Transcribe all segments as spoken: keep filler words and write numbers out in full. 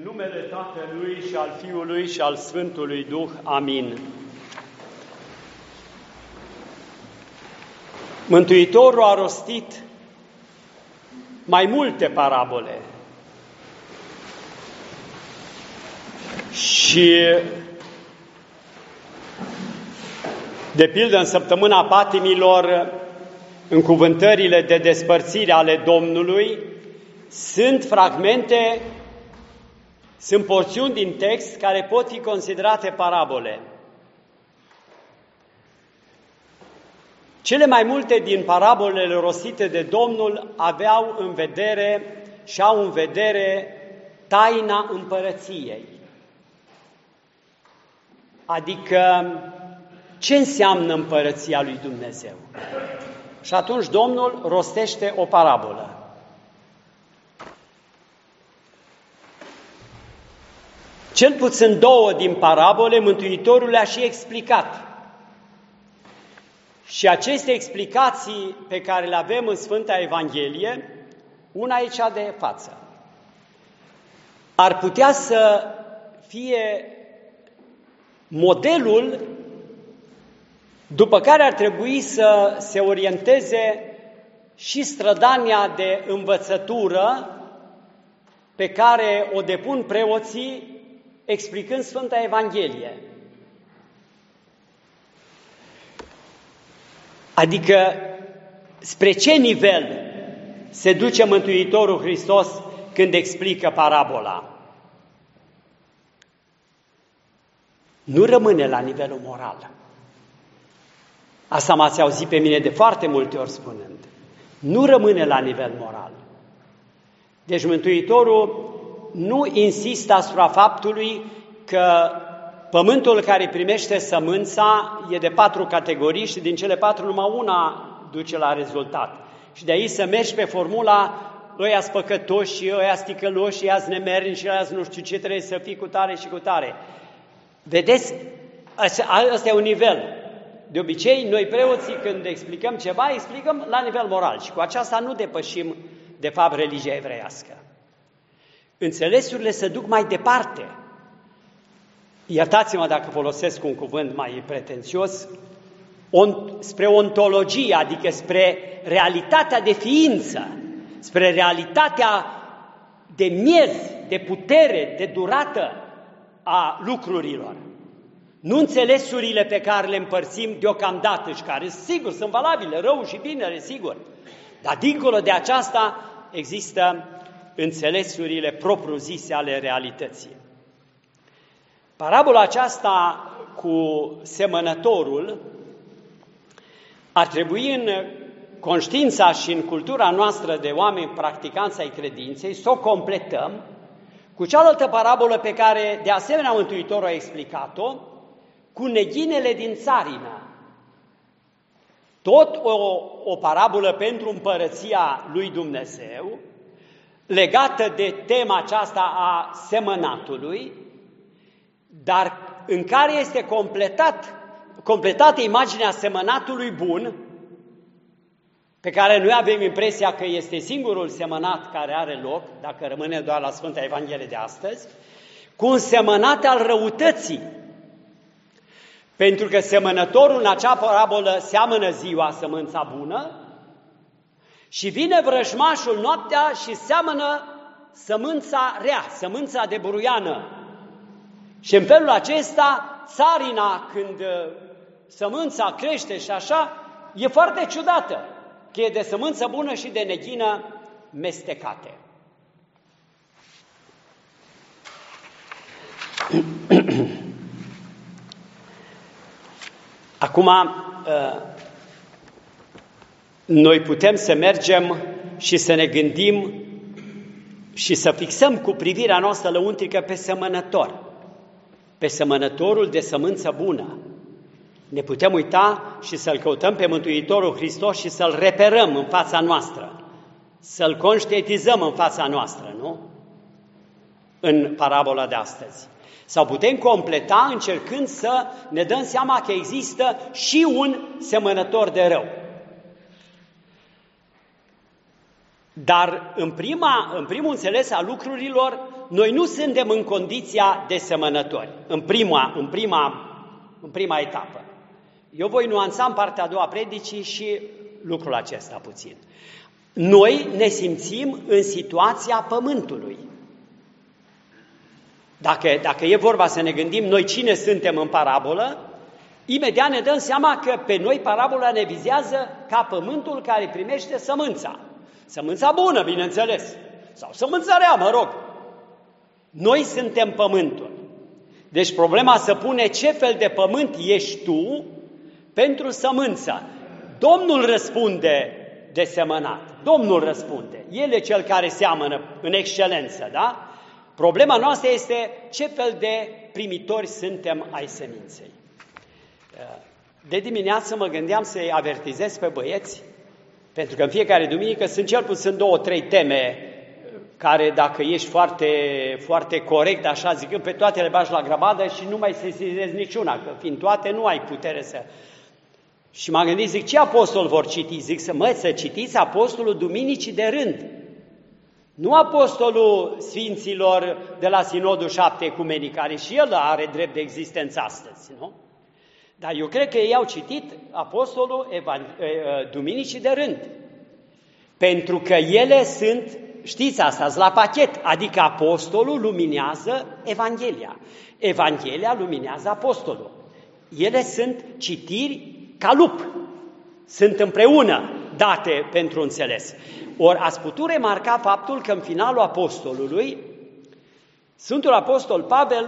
numele Tatălui și al Fiului și al Sfântului Duh. Amin. Mântuitorul a rostit mai multe parabole și, de pildă, în săptămâna patimilor, în cuvântările de despărțire ale Domnului, sunt fragmente, sunt porțiuni din text care pot fi considerate parabole. Cele mai multe din parabolele rostite de Domnul aveau în vedere și au în vedere taina împărăției. Adică ce înseamnă împărăția lui Dumnezeu? Și atunci Domnul rostește o parabolă. Cel puțin două din parabole Mântuitorul le-a și explicat. Și aceste explicații pe care le avem în Sfânta Evanghelie, una e cea de față, ar putea să fie modelul după care ar trebui să se orienteze și strădania de învățătură pe care o depun preoții explicând Sfânta Evanghelie. Adică spre ce nivel se duce Mântuitorul Hristos când explică parabola? Nu rămâne la nivelul moral. Asta m-ați auzit pe mine de foarte multe ori spunând. Nu rămâne la nivel moral. Deci Mântuitorul nu insistă asupra faptului că pământul care primește sămânța e de patru categorii și din cele patru numai una duce la rezultat. Și de aici să mergi pe formula ăia-s păcătoși și ăia-s ticăloși, ăia-s nemernici și ăia-s nu știu ce, trebuie să fii cu tare și cu tare. Vedeți? Ăsta e un nivel. De obicei, noi preoții, când explicăm ceva, explicăm la nivel moral și cu aceasta nu depășim, de fapt, religia evreiască. Înțelesurile se duc mai departe. Iertați-mă dacă folosesc un cuvânt mai pretențios, on, spre ontologie, adică spre realitatea de ființă, spre realitatea de miez, de putere, de durată a lucrurilor. Nu înțelesurile pe care le împărțim deocamdată și care, sigur, sunt valabile, rău și binele, sigur. Dar dincolo de aceasta există înțelesurile propriu-zise ale realității. Parabola aceasta cu semănătorul ar trebui în conștiința și în cultura noastră de oameni practicanți ai credinței să o completăm cu cealaltă parabolă pe care de asemenea Mântuitorul a explicat-o, cu neghinele din țarină. Tot o, o parabolă pentru împărăția lui Dumnezeu, legată de tema aceasta a semănatului, dar în care este completat, completată imaginea semănatului bun, pe care noi avem impresia că este singurul semănat care are loc, dacă rămâne doar la Sfânta Evanghelie de astăzi, cu un semănat al răutății. Pentru că semănătorul în acea parabolă seamănă ziua sămânța bună și vine vrăjmașul noaptea și seamănă sămânța rea, sămânța de buruiană. Și în felul acesta, țarina, când sămânța crește și așa, e foarte ciudată, că e de sămânță bună și de neghină mestecate. Acum, noi putem să mergem și să ne gândim și să fixăm cu privirea noastră lăuntrică pe semănător, pe semănătorul de sămânță bună. Ne putem uita și să-L căutăm pe Mântuitorul Hristos și să-L reperăm în fața noastră, să-L conștientizăm în fața noastră, nu? În parabola de astăzi. Sau putem completa încercând să ne dăm seama că există și un semănător de rău. Dar în, prima, în primul înțeles al lucrurilor, noi nu suntem în condiția de semănători, în prima, în prima, în prima etapă. Eu voi nuanța în partea a doua a predicii și lucrul acesta puțin. Noi ne simțim în situația pământului. Dacă, dacă e vorba să ne gândim noi cine suntem în parabolă, imediat ne dăm seama că pe noi parabola ne vizează ca pământul care primește sămânța. Sămânța bună, bineînțeles, sau sămânța rea, mă rog. Noi suntem pământul. Deci problema se pune ce fel de pământ ești tu pentru sămânță. Domnul răspunde de semănat. Domnul răspunde. El e cel care seamănă în excelență, da? Problema noastră este ce fel de primitori suntem ai seminței. De dimineață mă gândeam să-i avertizez pe băieți, pentru că în fiecare duminică sunt cel puțin două, trei teme care, dacă ești foarte, foarte corect, așa zicând, pe toate le bagi la grămadă și nu mai sesizezi niciuna, că fiind toate nu ai putere să... Și m-am gândit, zic, ce apostol vor citi? Zic, să mă, să citiți apostolul Duminicii de rând. Nu apostolul Sfinților de la Sinodul Șapte Ecumenic, care și el are drept de existență astăzi, nu? Dar eu cred că ei au citit apostolul Evan... Duminicii de rând. Pentru că ele sunt, știți asta, la pachet, adică apostolul luminează Evanghelia. Evanghelia luminează apostolul. Ele sunt citiri ca lup, sunt împreună date pentru înțeles. Ori ați putut remarca faptul că în finalul apostolului, Sfântul Apostol Pavel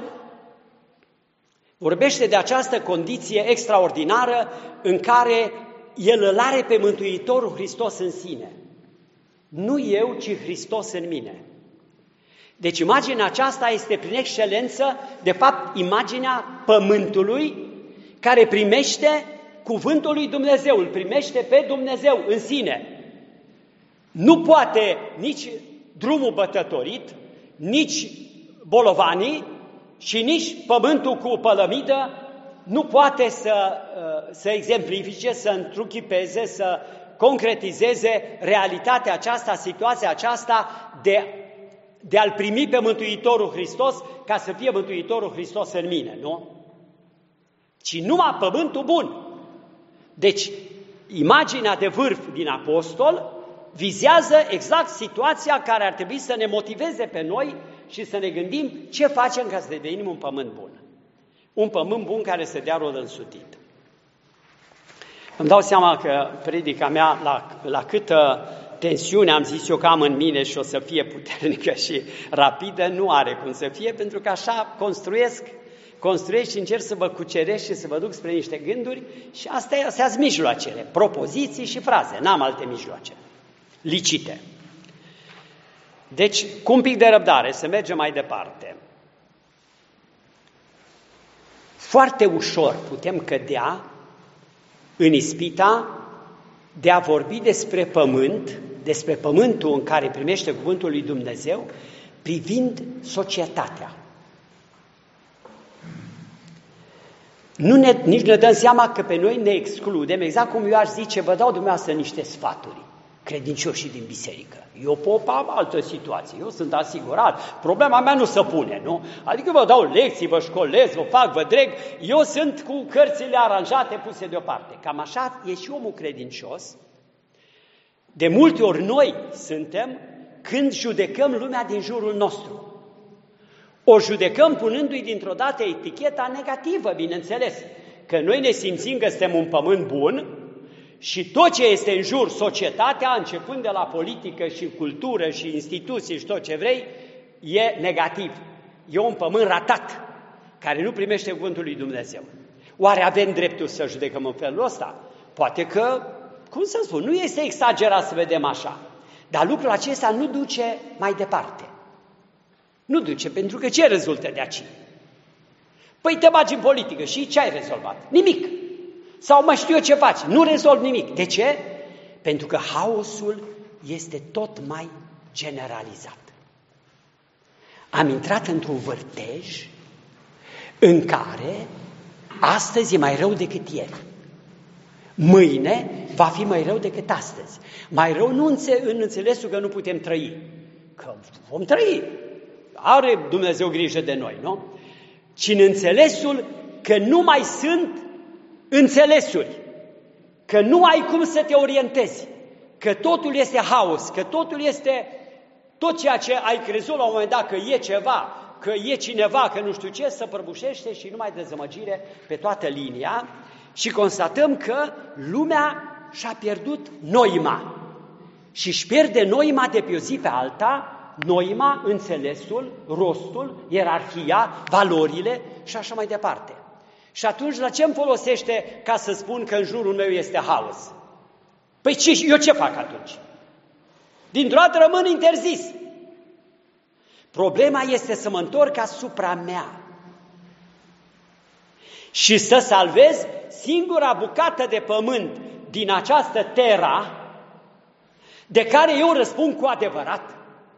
vorbește de această condiție extraordinară în care el îl are pe Mântuitorul Hristos în sine. Nu eu, ci Hristos în mine. Deci imaginea aceasta este prin excelență, de fapt, imaginea pământului care primește cuvântul lui Dumnezeu, îl primește pe Dumnezeu în sine. Nu poate nici drumul bătătorit, nici bolovanii și nici pământul cu pălămidă nu poate să, să exemplifice, să întruchipeze, să concretizeze realitatea aceasta, situația aceasta de, de a-L primi pe Mântuitorul Hristos ca să fie Mântuitorul Hristos în mine, nu? Ci numai pământul bun. Deci, imaginea de vârf din apostol vizează exact situația care ar trebui să ne motiveze pe noi și să ne gândim ce facem ca să devenim un pământ bun. Un pământ bun care să dea rod însutit. Îmi dau seama că predica mea, la, la câtă tensiune am zis eu că am în mine și o să fie puternică și rapidă, nu are cum să fie, pentru că așa construiesc, construiesc și încerc să vă cuceresc și să vă duc spre niște gânduri și astea sunt mijloacele, propoziții și fraze, n-am alte mijloace, licite. Deci, cu un pic de răbdare, să mergem mai departe. Foarte ușor putem cădea în ispita de a vorbi despre pământ, despre pământul în care primește cuvântul lui Dumnezeu, privind societatea. Nu ne, nici ne dăm seama că pe noi ne excludem, exact cum eu aș zice, vă dau dumneavoastră niște sfaturi, credincioșii din biserică. Eu pop am altă situație, eu sunt asigurat, problema mea nu se pune, nu? Adică vă dau lecții, vă școlez, vă fac, vă dreg, eu sunt cu cărțile aranjate, puse deoparte. Cam așa e și omul credincios. De multe ori noi suntem când judecăm lumea din jurul nostru. O judecăm punându-i dintr-o dată eticheta negativă, bineînțeles, că noi ne simțim că suntem un pământ bun și tot ce este în jur, societatea, începând de la politică și cultură și instituții și tot ce vrei, e negativ. E un pământ ratat, care nu primește cuvântul lui Dumnezeu. Oare avem dreptul să judecăm în felul ăsta? Poate că, cum să spun, nu este exagerat să vedem așa, dar lucrul acesta nu duce mai departe. Nu duce, pentru că ce rezultă de aici? Păi te bagi în politică și ce ai rezolvat? Nimic. Sau mai știu eu ce faci? Nu rezolv nimic. De ce? Pentru că haosul este tot mai generalizat. Am intrat într-un vârtej în care astăzi e mai rău decât ieri. Mâine va fi mai rău decât astăzi. Mai rău nu în înțelesul că nu putem trăi, că vom trăi. are Dumnezeu grijă de noi, nu? Ci în înțelesul că nu mai sunt înțelesuri, că nu ai cum să te orientezi, că totul este haos, că totul este tot ceea ce ai crezut la un moment dat că e ceva, că e cineva, că nu știu ce, să prăbușește și numai dezamăgire pe toată linia și constatăm că lumea și-a pierdut noima și își pierde noima de pe o zi pe alta, noima, înțelesul, rostul, ierarhia, valorile și așa mai departe. Și atunci la ce îmi folosește ca să spun că în jurul meu este haos? Păi ce, eu ce fac atunci? Dintr-o dată rămân interzis. Problema este să mă întorc asupra mea și să salvez singura bucată de pământ din această terra de care eu răspund cu adevărat,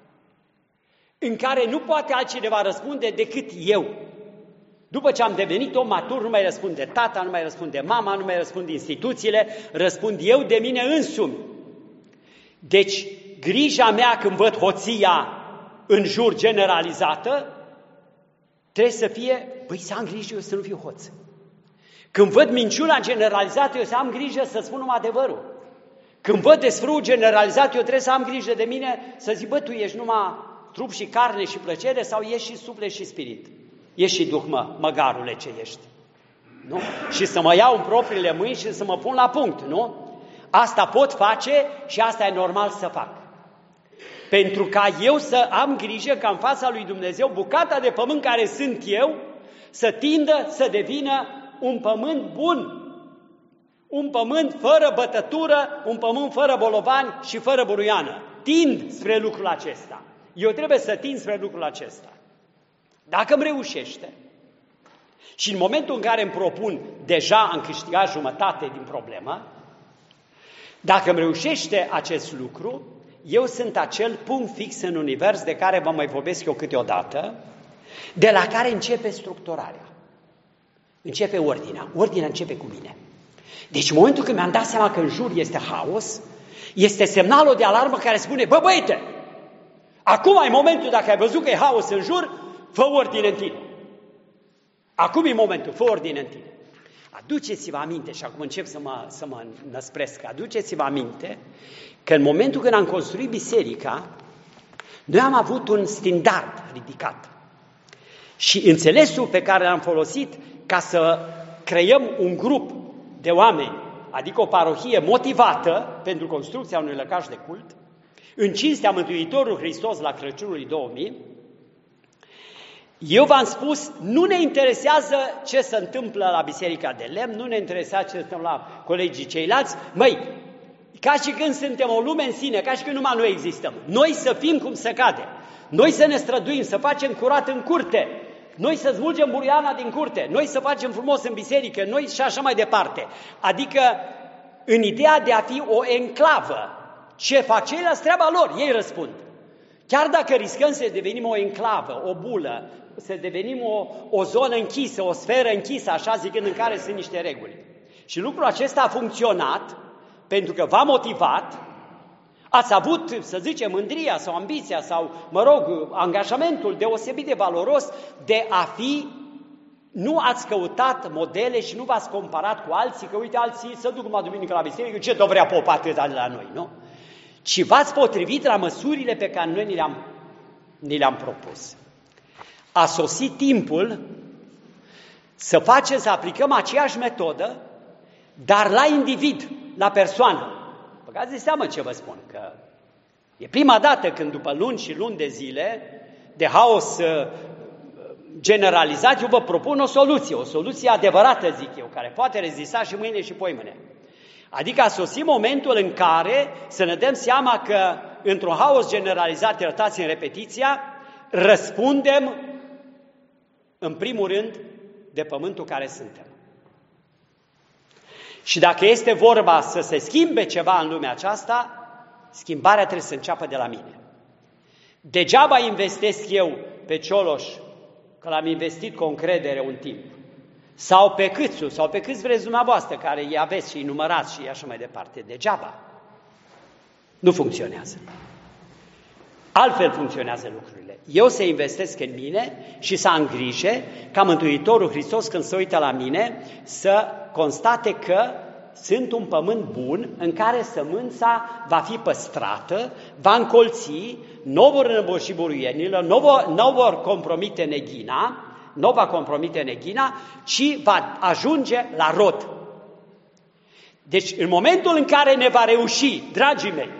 în care nu poate altcineva răspunde decât eu. După ce am devenit om matur, nu mai răspunde tata, nu mai răspunde mama, nu mai răspund instituțiile, răspund eu de mine însumi. Deci, grija mea când văd hoția în jur generalizată, trebuie să fie, păi să am grijă eu să nu fiu hoț. Când văd minciuna generalizată, eu să am grijă să spun numai adevărul. Când văd desfrâul generalizat, eu trebuie să am grijă de mine, să zic, bă, tu ești numai trup și carne și plăcere sau ești și suflet și spirit? Ești și duh, mă, măgarule ce ești. Nu? Și să mă iau în propriile mâini și să mă pun la punct, nu? Asta pot face și asta e normal să fac. Pentru ca eu să am grijă ca în fața lui Dumnezeu bucata de pământ care sunt eu să tindă să devină un pământ bun. Un pământ fără bătătură, un pământ fără bolovani și fără buruiană. Tind spre lucrul acesta. Eu trebuie să tind spre lucrul acesta. Dacă îmi reușește și în momentul în care îmi propun, deja am câștigat jumătate din problemă, dacă îmi reușește acest lucru, eu sunt acel punct fix în univers de care vă mai vorbesc eu câteodată, de la care începe structurarea. Începe ordinea. Ordinea începe cu mine. Deci în momentul când mi-am dat seama că în jur este haos, este semnalul de alarmă care spune, bă băiete, acum ai momentul, dacă ai văzut că e haos în jur, fă ordine în tine. Acum e momentul, fă ordine în tine. Aduceți-vă aminte, și acum încep să mă, să mă năspresc, aduceți-vă aminte că în momentul când am construit biserica, noi am avut un standard ridicat. Și înțelesul pe care l-am folosit ca să creăm un grup de oameni, adică o parohie motivată pentru construcția unui lăcaș de cult, în cinstea Mântuitorului Hristos la Crăciunul două mii, eu v-am spus, nu ne interesează ce se întâmplă la Biserica de Lemn, nu ne interesează ce se întâmplă la colegii ceilalți, măi, ca și când suntem o lume în sine, ca și când numai noi existăm, noi să fim cum se cade, noi să ne străduim, să facem curat în curte, noi să smulgem buruiana din curte, noi să facem frumos în biserică, noi și așa mai departe. Adică în ideea de a fi o enclavă, ce fac ceilalți, treaba lor, ei răspund. Chiar dacă riscăm să devenim o enclavă, o bulă, să devenim o, o zonă închisă, o sferă închisă, așa zicând, în care sunt niște reguli. Și lucrul acesta a funcționat pentru că v-a motivat, ați avut, să zicem, mândria sau ambiția sau, mă rog, angajamentul deosebit de valoros de a fi, nu ați căutat modele și nu v-ați comparat cu alții, că uite, alții se duc numai duminică la biserică, ce tot vrea popa atâta de la noi, nu? Ci v-ați potrivit la măsurile pe care noi ni le-am, ni le-am propus. A sosit timpul să facem, să aplicăm aceeași metodă, dar la individ, la persoană. Băgați de seamă ce vă spun, că e prima dată când după luni și luni de zile de haos generalizat, eu vă propun o soluție, o soluție adevărată, zic eu, care poate rezista și mâine și poimâine. Adică a sosit momentul în care să ne dăm seama că într-un haos generalizat, iertați în repetiția, răspundem în primul rând de pământul care suntem. Și dacă este vorba să se schimbe ceva în lumea aceasta, schimbarea trebuie să înceapă de la mine. Degeaba investesc eu pe Cioloș, că l-am investit cu încredere un timp, sau pe Câțu, sau pe câți vreți dumneavoastră, care îi aveți și îi numărați și așa mai departe. Degeaba. Nu funcționează. Altfel funcționează lucrurile. Eu să investesc în mine și să am grijă ca Mântuitorul Hristos, când se uită la mine, să constate că sunt un pământ bun în care sămânța va fi păstrată, va încolți, nu vor înăbuși buruienilor, nu vor, nu vor compromite neghina, nu va compromite neghina, ci va ajunge la rod. Deci, în momentul în care ne va reuși, dragii mei,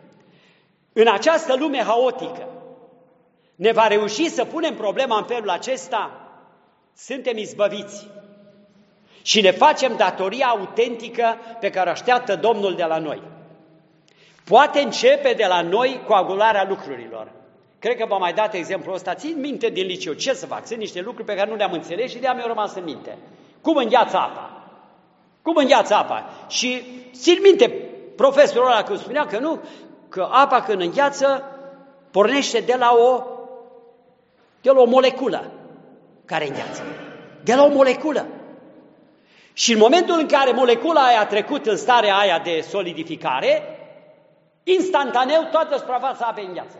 în această lume haotică, ne va reuși să punem problema în felul acesta, suntem izbăviți și ne facem datoria autentică pe care o așteaptă Domnul de la noi. Poate începe de la noi coagularea lucrurilor. Cred că v-am mai dat exemplul ăsta, țin minte din liceu, ce să fac? Sunt niște lucruri pe care nu le-am înțeles și de-aia mi-au rămas în minte. Cum îngheață apa? Cum îngheață apa? Și țin minte profesorul ăla când spunea că nu, că apa când îngheață pornește de la o, de la o moleculă care îngheață. De la o moleculă. Și în momentul în care molecula aia a trecut în starea aia de solidificare, instantaneu toată suprafața apei îngheață.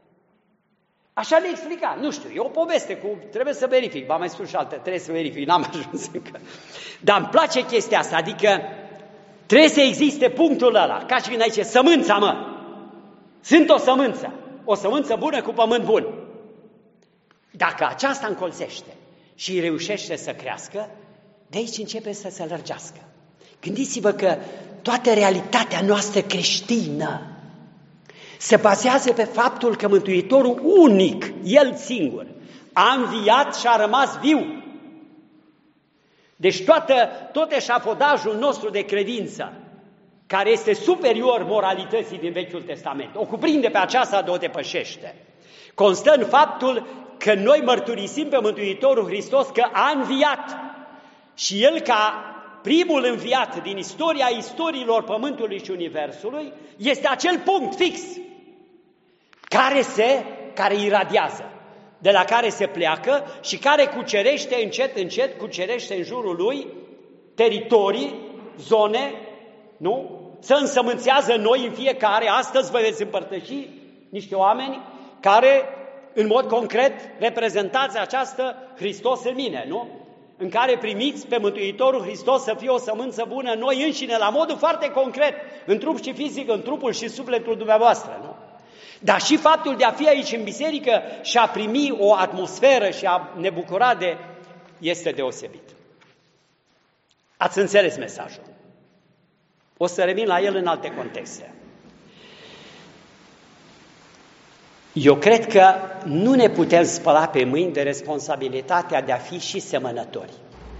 Așa le explica, nu știu, e o poveste, cu, trebuie să verific, v-am mai spus și alte, trebuie să verific, n-am ajuns încă. Dar îmi place chestia asta, adică trebuie să existe punctul ăla, ca și când aici, sămânța, mă, sunt o sămânță, o sămânță bună cu pământ bun. Dacă aceasta încolțește și reușește să crească, de aici începe să se lărgească. Gândiți-vă că toată realitatea noastră creștină se bazează pe faptul că Mântuitorul unic, El singur, a înviat și a rămas viu. Deci toată, tot eșafodajul nostru de credință, care este superior moralității din Vechiul Testament, o cuprinde pe aceasta de o depășește, constă în faptul că noi mărturisim pe Mântuitorul Hristos că a înviat și El, ca primul înviat din istoria istoriilor Pământului și Universului, este acel punct fix care se, care iradiază, de la care se pleacă și care cucerește încet, încet, cucerește în jurul lui teritorii, zone, nu? Se însămânțează noi în fiecare. Astăzi vă veți împărtăși niște oameni care, în mod concret, reprezentați această Hristos în mine, nu? În care primiți pe Mântuitorul Hristos să fie o sămânță bună noi înșine, la modul foarte concret, în trup și fizic, în trupul și sufletul dumneavoastră, nu? Dar și faptul de a fi aici în biserică și a primi o atmosferă și a ne bucura de, este deosebit. Ați înțeles mesajul. O să revin la el în alte contexte. Eu cred că nu ne putem spăla pe mâini de responsabilitatea de a fi și semănători.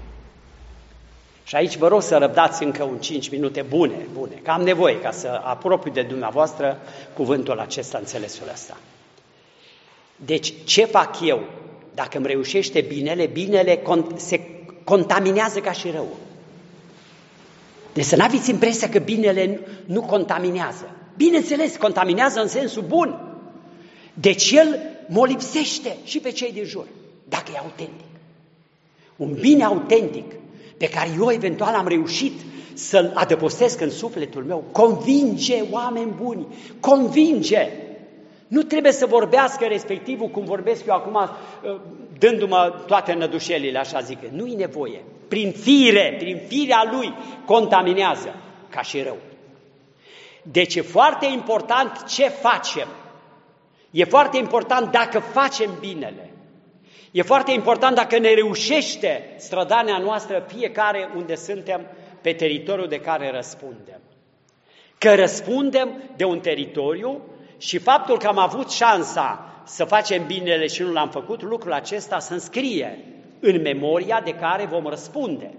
Și aici vă rog să răbdați încă un cinci minute bune, bune, că am nevoie ca să apropiu de dumneavoastră cuvântul acesta, înțelesul ăsta. Deci, ce fac eu? Dacă îmi reușește binele, binele se contaminează ca și rău. Deci să n-aveți impresia că binele nu contaminează. Bineînțeles, contaminează în sensul bun. Deci el mă lipsește și pe cei din jur, dacă e autentic. Un bine autentic pe care eu eventual am reușit să-l adăpostesc în sufletul meu, convinge oameni buni, convinge. Nu trebuie să vorbească respectivul cum vorbesc eu acum, dându-mă toate nădușelile, așa zic. Nu-i nevoie. Prin fire, prin firea lui, contaminează ca și rău. Deci e foarte important ce facem. E foarte important dacă facem binele. E foarte important dacă ne reușește strădania noastră fiecare unde suntem pe teritoriul de care răspundem. Că răspundem de un teritoriu și faptul că am avut șansa să facem binele și nu l-am făcut, lucrul acesta se înscrie în memoria de care vom răspunde.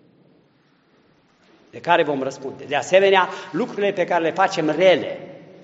De care vom răspunde. De asemenea, lucrurile pe care le facem rele,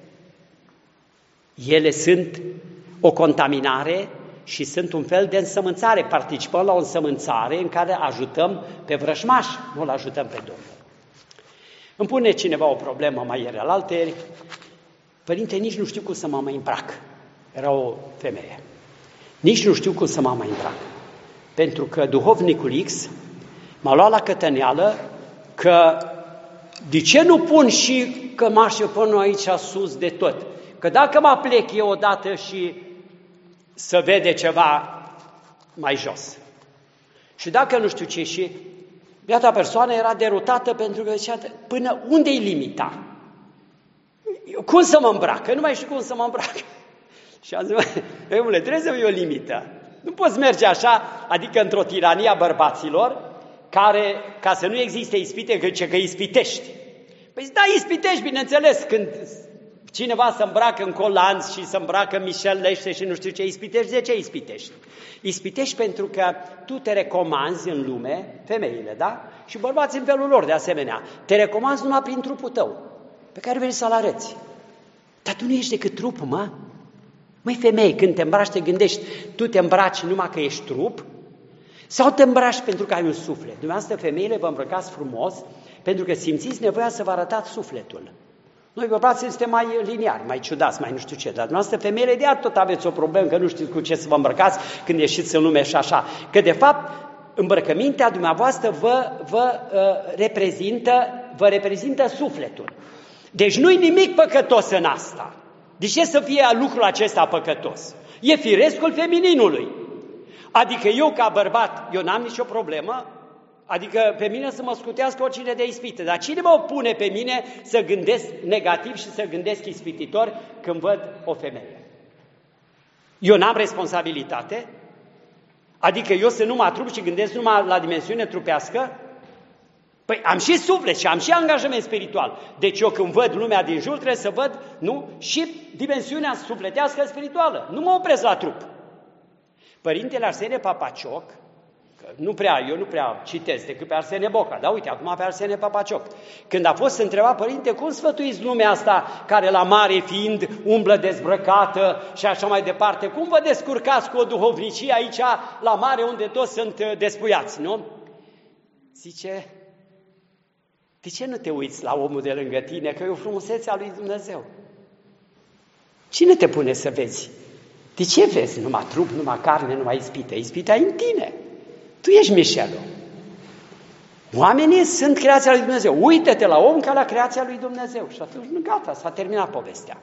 ele sunt o contaminare și sunt un fel de însămânțare. Participăm la o însămânțare în care ajutăm pe vrăjmaș, nu îl ajutăm pe Domnul. Îmi pune cineva o problemă mai ieri alaltăieri. Părinte, nici nu știu cum să mă mai îmbrac. Era o femeie. Nici nu știu cum să mă mai îmbrac. Pentru că duhovnicul X m-a luat la cătăneală că de ce nu pun și cămașă până aici sus de tot? Că dacă mă plec eu odată și să vede ceva mai jos. Și dacă nu știu ce, și biata persoană era derutată pentru că zicea, până unde-i limita? Cum să mă îmbrac? Că nu mai știu cum să mă îmbrac. Și am zis, omule, trebuie să fie o limită. Nu poți merge așa, adică într-o tiranie a bărbaților, care, ca să nu existe ispite, că zice că ispitești. Păi da, ispitești, bineînțeles, când cineva se îmbracă în colanți și se îmbracă în mișelește și nu știu ce, ispitești, de ce ispitești? Ispitești pentru că tu te recomanzi în lume, femeile, da? Și bărbații în felul lor, de asemenea. Te recomanzi numai prin trupul tău, pe care vrei să-l arăți. Dar tu nu ești decât trup, mă. Măi, femei, când te îmbraci, te gândești, tu te îmbraci numai că ești trup? Sau te îmbraci pentru că ai un suflet? Dumneavoastră, femeile, vă îmbrăcați frumos pentru că simțiți nevoia să vă arătați sufletul. Noi, bărbații, suntem mai liniari, mai ciudați, mai nu știu ce, dar dumneavoastră, femeile, de tot aveți o problemă, că nu știți cu ce să vă îmbrăcați când ieșiți în lume și așa. Că, de fapt, îmbrăcămintea dumneavoastră vă, vă, uh, reprezintă, vă reprezintă sufletul. Deci nu-i nimic păcătos în asta. De ce să fie lucrul acesta păcătos? E firescul femininului. Adică eu, ca bărbat, eu n-am nicio problemă, adică pe mine să mă scutească oricine de ispită, dar cine mă opune pe mine să gândesc negativ și să gândesc ispititor când văd o femeie? Eu n-am responsabilitate? Adică eu să nu mă atrup și gândesc numai la dimensiune trupească? Păi am și suflet și am și angajament spiritual. Deci eu când văd lumea din jur trebuie să văd, nu, și dimensiunea sufletească spirituală. Nu mă opresc la trup. Părintele Arsenie Papacioc, că nu prea, eu nu prea citesc decât pe Arsenie Boca, dar uite, acum pe Arsenie Papacioc. Când a fost întrebat, părinte, cum sfătuiți lumea asta care la mare fiind umblă dezbrăcată și așa mai departe, cum vă descurcați cu o duhovnicie aici la mare unde toți sunt despuiați, nu? Zice, de ce nu te uiți la omul de lângă tine, că e o frumusețe a lui Dumnezeu? Cine te pune să vezi? De ce vezi numai trup, numai carne, numai ispite? Ispita e în tine. Tu ești mișelul. Oamenii sunt creația lui Dumnezeu. Uită-te la om ca la creația lui Dumnezeu. Și atunci, gata, s-a terminat povestea.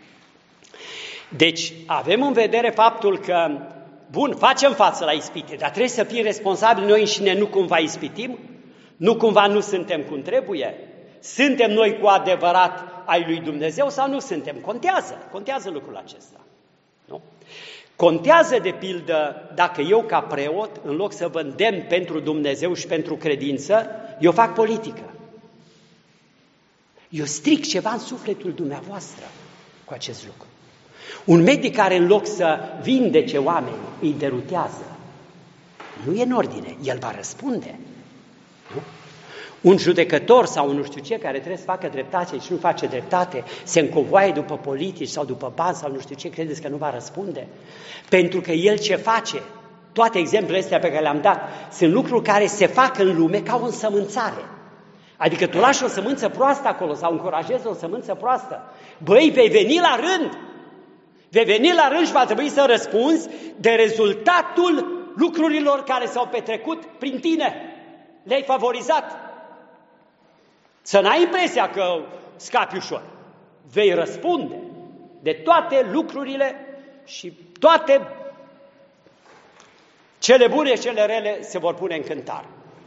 Deci, avem în vedere faptul că, bun, facem față la ispite, dar trebuie să fim responsabili noi înșine, nu cumva ispitim, nu cumva nu suntem cum trebuie. Suntem noi cu adevărat ai lui Dumnezeu sau nu suntem? Contează, contează lucrul acesta. Nu? Contează, de pildă, dacă eu ca preot, în loc să vă îndemn pentru Dumnezeu și pentru credință, eu fac politică. Eu stric ceva în sufletul dumneavoastră cu acest lucru. Un medic care în loc să vindece oameni, îi derutează, nu e în ordine, el va răspunde. Nu? Un judecător sau nu știu ce, care trebuie să facă dreptate și nu face dreptate, se încovoaie după politici sau după bani sau nu știu ce, credeți că nu va răspunde? Pentru că el ce face, toate exemplele astea pe care le-am dat, sunt lucruri care se fac în lume ca o însămânțare. Adică tu lași o sămânță proastă acolo sau încurajezi o sămânță proastă. Băi, vei veni la rând! Vei veni la rând și va trebui să răspunzi de rezultatul lucrurilor care s-au petrecut prin tine. Le-ai favorizat. Să n-ai impresia că scapi ușor. Vei răspunde de toate lucrurile și toate cele bune și cele rele se vor pune în cântar.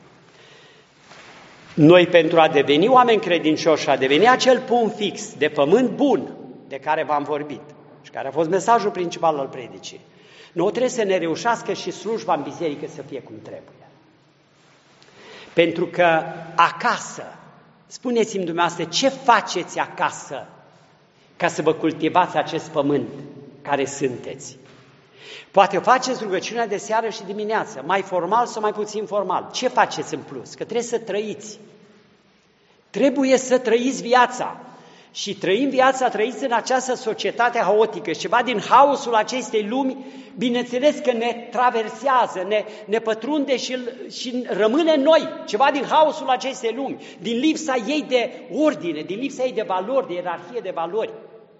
Noi, pentru a deveni oameni credincioși și a deveni acel punct fix de pământ bun de care v-am vorbit și care a fost mesajul principal al predicii, noi trebuie să ne reușească și slujba în biserică să fie cum trebuie. Pentru că acasă, spuneți-mi dumneavoastră, ce faceți acasă ca să vă cultivați acest pământ care sunteți? Poate faceți rugăciunea de seară și dimineață, mai formal sau mai puțin formal. Ce faceți în plus? Că trebuie să trăiți. Trebuie să trăiți viața. Și trăim viața, trăiți în această societate haotică. Și ceva din haosul acestei lumi, bineînțeles că ne traversează, ne, ne pătrunde și, și rămâne în noi. Ceva din haosul acestei lumi, din lipsa ei de ordine, din lipsa ei de valori, de ierarhie de valori.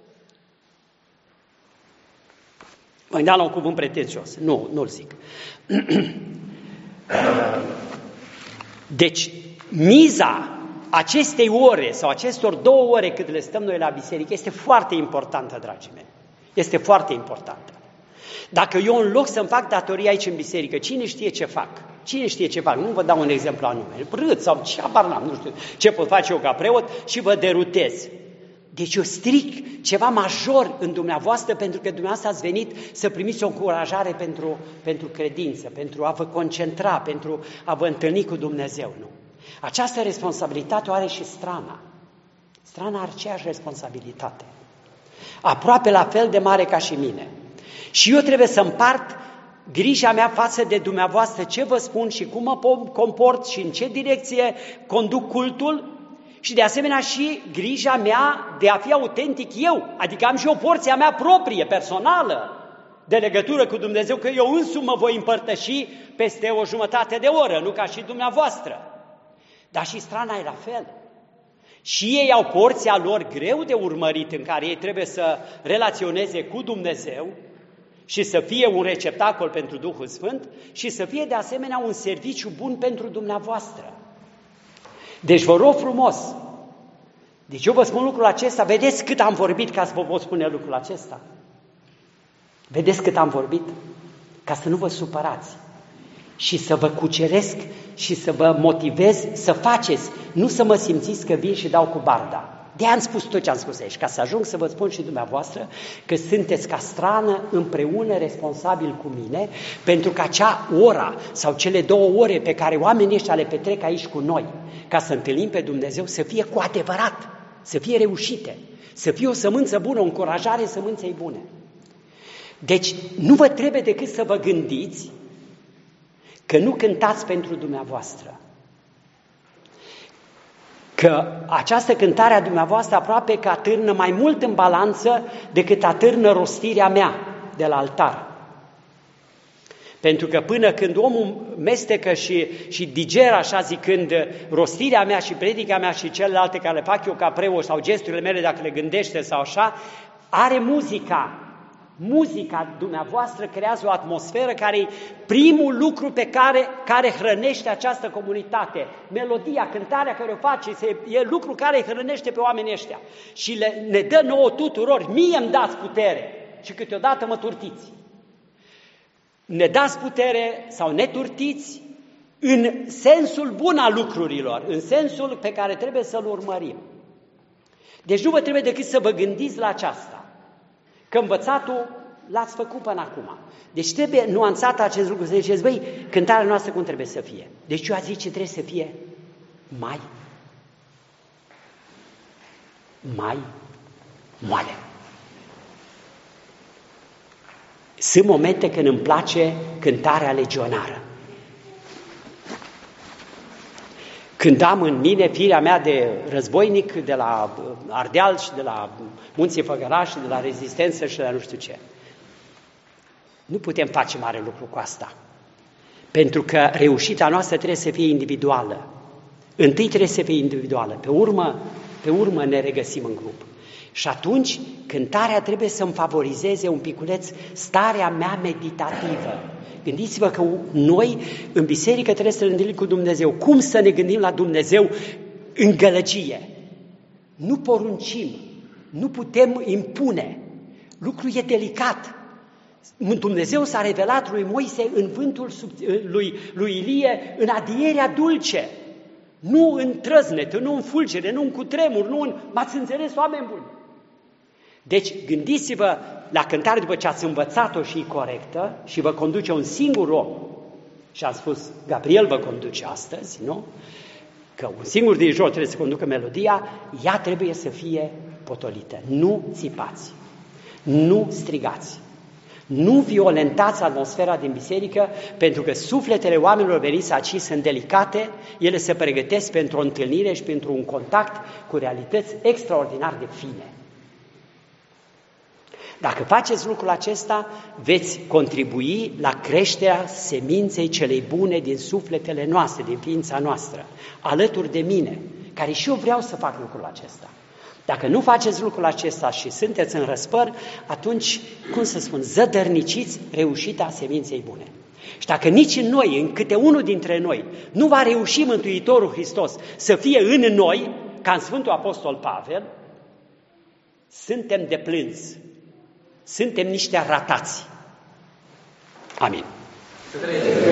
Mă dau la un cuvânt pretențios. Nu, nu-l zic. Deci, miza acestei ore sau acestor două ore cât le stăm noi la biserică este foarte importantă, dragii mei. Este foarte importantă. Dacă eu în loc să-mi fac datoria aici în biserică, cine știe ce fac? Cine știe ce fac? Nu vă dau un exemplu anume. Râd sau ce abar n-am, nu știu ce pot face eu ca preot și vă derutez. Deci eu stric ceva major în dumneavoastră pentru că dumneavoastră ați venit să primiți o încurajare pentru, pentru credință, pentru a vă concentra, pentru a vă întâlni cu Dumnezeu. Nu? Această responsabilitate o are și strana. Strana are aceeași responsabilitate. Aproape la fel de mare ca și mine. Și eu trebuie să împart grija mea față de dumneavoastră, ce vă spun și cum mă comport și în ce direcție conduc cultul și de asemenea și grija mea de a fi autentic eu, adică am și o porție a mea proprie, personală, de legătură cu Dumnezeu, că eu însumi mă voi împărtăși peste o jumătate de oră, nu ca și dumneavoastră. Dar și strana e la fel. Și ei au porția lor greu de urmărit în care ei trebuie să relaționeze cu Dumnezeu și să fie un receptacol pentru Duhul Sfânt și să fie de asemenea un serviciu bun pentru dumneavoastră. Deci vă rog frumos, deci eu vă spun lucrul acesta, vedeți cât am vorbit ca să vă pot spune lucrul acesta? Vedeți cât am vorbit? Ca să nu vă supărați și să vă cuceresc și să vă motivez să faceți, nu să mă simțiți că vin și dau cu barda. De-aia am spus tot ce am spus aici, ca să ajung să vă spun și dumneavoastră că sunteți ca strană împreună responsabil cu mine pentru că acea ora sau cele două ore pe care oamenii ăștia le petrec aici cu noi, ca să întâlnim pe Dumnezeu, să fie cu adevărat, să fie reușite, să fie o sămânță bună, o încurajare sămânței bune. Deci nu vă trebuie decât să vă gândiți că nu cântați pentru dumneavoastră. Că această cântare a dumneavoastră aproape că atârnă mai mult în balanță decât atârnă rostirea mea de la altar. Pentru că până când omul mestecă și, și digeră, așa zicând, rostirea mea și predica mea și celelalte care le fac eu ca preot sau gesturile mele dacă le gândește sau așa, are muzica. Muzica dumneavoastră creează o atmosferă care e primul lucru pe care, care hrănește această comunitate. Melodia, cântarea care o faceți, e lucru care îi hrănește pe oamenii ăștia. Și le, ne dă nouă tuturor, mie îmi dați putere și câteodată mă turtiți. Ne dați putere sau ne turtiți în sensul bun al lucrurilor, în sensul pe care trebuie să-l urmărim. Deci nu vă trebuie decât să vă gândiți la aceasta. Că învățatul l-ați făcut până acum. Deci trebuie nuanțat acest lucru, să ziceți, băi, cântarea noastră cum trebuie să fie? Deci eu aș zice trebuie să fie mai, mai moale. Sunt momente când îmi place cântarea legionară. Când am în mine firea mea de războinic de la Ardeal și de la Munții Făgăraș și de la Rezistență și de la nu știu ce. Nu putem face mare lucru cu asta. Pentru că reușita noastră trebuie să fie individuală. Întâi trebuie să fie individuală, pe urmă, pe urmă ne regăsim în grup. Și atunci cântarea trebuie să-mi favorizeze un piculeț starea mea meditativă. Gândiți-vă că noi în biserică trebuie să ne întâlnim cu Dumnezeu. Cum să ne gândim la Dumnezeu în gălăgie? Nu poruncim, nu putem impune. Lucrul e delicat. Dumnezeu s-a revelat lui Moise în vântul lui, lui Ilie, în adierea dulce. Nu în trăznet, nu în fulgere, nu în cutremur, nu în... M-ați înțeles, oameni buni? Deci gândiți-vă la cântare după ce ați învățat-o și e corectă și vă conduce un singur om. Și am spus, Gabriel vă conduce astăzi, nu? Că un singur dirijor trebuie să conducă melodia, ea trebuie să fie potolită. Nu țipați, nu strigați, nu violentați atmosfera din biserică, pentru că sufletele oamenilor veniți aici sunt delicate, ele se pregătesc pentru o întâlnire și pentru un contact cu realități extraordinar de fine. Dacă faceți lucrul acesta, veți contribui la creșterea seminței celei bune din sufletele noastre, din ființa noastră, alături de mine, care și eu vreau să fac lucrul acesta. Dacă nu faceți lucrul acesta și sunteți în răspăr, atunci, cum să spun, zădărniciți reușita seminței bune. Și dacă nici în noi, în câte unul dintre noi, nu va reuși Mântuitorul Hristos să fie în noi, ca în Sfântul Apostol Pavel, suntem de plâns, suntem niște ratați. Amin.